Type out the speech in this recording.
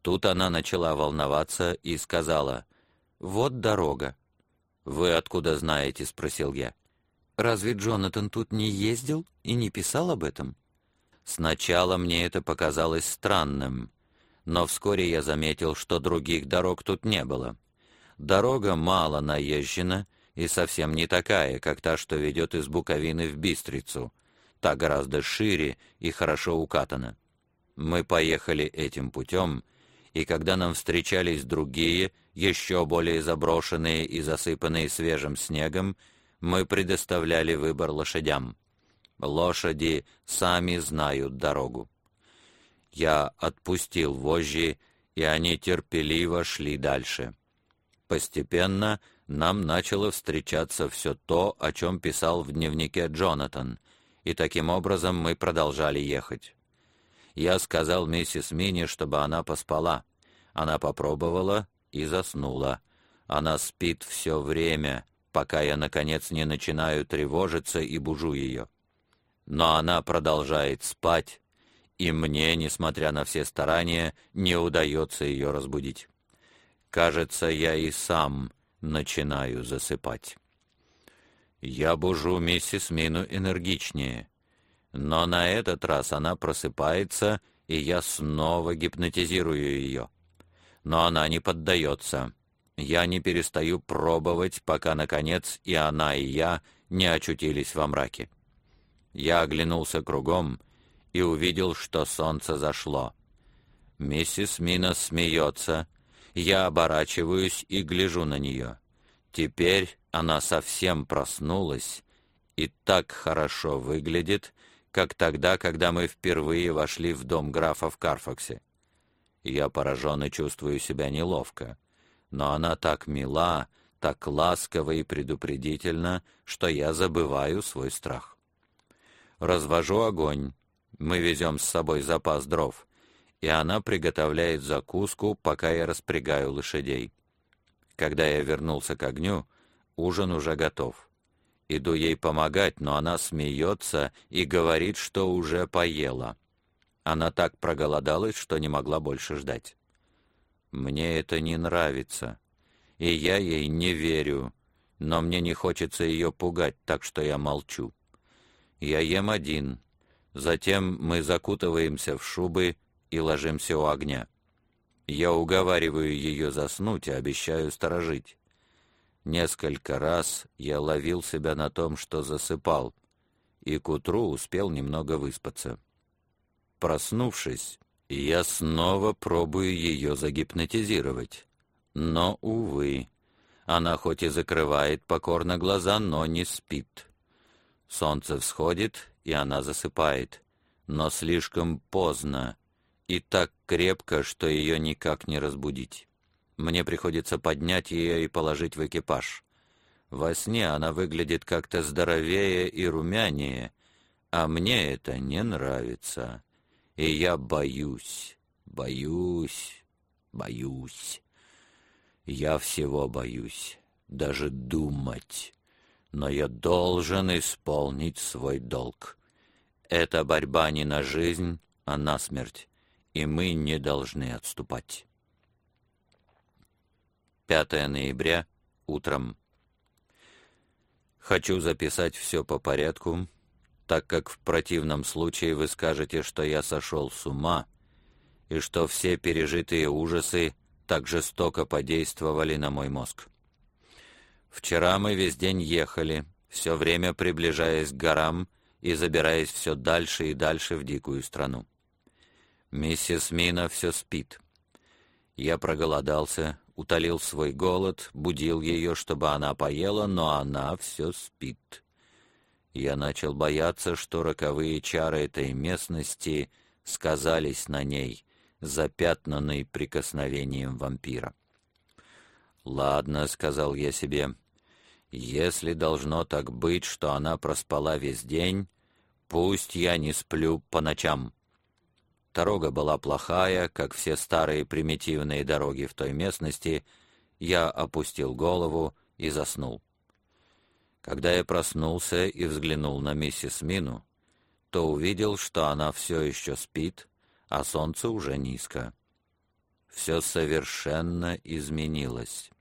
Тут она начала волноваться и сказала: «Вот дорога». «Вы откуда знаете?» — спросил я. «Разве Джонатан тут не ездил и не писал об этом?» Сначала мне это показалось странным, но вскоре я заметил, что других дорог тут не было. Дорога мало наезжена и совсем не такая, как та, что ведет из Буковины в Бистрицу. Та гораздо шире и хорошо укатана. Мы поехали этим путем, и когда нам встречались другие, еще более заброшенные и засыпанные свежим снегом, мы предоставляли выбор лошадям. Лошади сами знают дорогу. Я отпустил вожжи, и они терпеливо шли дальше. Постепенно нам начало встречаться все то, о чем писал в дневнике Джонатан, и таким образом мы продолжали ехать. Я сказал миссис Минни, чтобы она поспала. Она попробовала и заснула. Она спит все время, пока я, наконец, не начинаю тревожиться и бужу ее. Но она продолжает спать, и мне, несмотря на все старания, не удается ее разбудить. Кажется, я и сам начинаю засыпать. Я бужу миссис Мину энергичнее, но на этот раз она просыпается, и я снова гипнотизирую ее. Но она не поддается. Я не перестаю пробовать, пока, наконец, и она, и я не очутились во мраке. Я оглянулся кругом и увидел, что солнце зашло. Миссис Мина смеется. Я оборачиваюсь и гляжу на нее. Теперь она совсем проснулась и так хорошо выглядит, как тогда, когда мы впервые вошли в дом графа в Карфаксе. Я поражен и чувствую себя неловко, но она так мила, так ласкова и предупредительна, что я забываю свой страх. Развожу огонь. Мы везем с собой запас дров, и она приготовляет закуску, пока я распрягаю лошадей. Когда я вернулся к огню, ужин уже готов. Иду ей помогать, но она смеется и говорит, что уже поела. Она так проголодалась, что не могла больше ждать. Мне это не нравится, и я ей не верю, но мне не хочется ее пугать, так что я молчу. Я ем один. Затем мы закутываемся в шубы и ложимся у огня. Я уговариваю ее заснуть и обещаю сторожить. Несколько раз я ловил себя на том, что засыпал, и к утру успел немного выспаться. Проснувшись, я снова пробую ее загипнотизировать. Но, увы, она хоть и закрывает покорно глаза, но не спит. Солнце всходит, и она засыпает, но слишком поздно и так крепко, что ее никак не разбудить. Мне приходится поднять ее и положить в экипаж. Во сне она выглядит как-то здоровее и румянее, а мне это не нравится, и я боюсь. Я всего боюсь, даже думать. Но я должен исполнить свой долг. Это борьба не на жизнь, а на смерть, и мы не должны отступать. 5 ноября, утром. Хочу записать все по порядку, так как в противном случае вы скажете, что я сошел с ума, и что все пережитые ужасы так жестоко подействовали на мой мозг. Вчера мы весь день ехали, все время приближаясь к горам и забираясь все дальше и дальше в дикую страну. Миссис Мина все спит. Я проголодался, утолил свой голод, будил ее, чтобы она поела, но она все спит. Я начал бояться, что роковые чары этой местности сказались на ней, запятнанной прикосновением вампира. «Ладно», — сказал я себе, — «если должно так быть, что она проспала весь день, пусть я не сплю по ночам». Дорога была плохая, как все старые примитивные дороги в той местности. Я опустил голову и заснул. Когда я проснулся и взглянул на миссис Мину, то увидел, что она все еще спит, а солнце уже низко. все совершенно изменилось.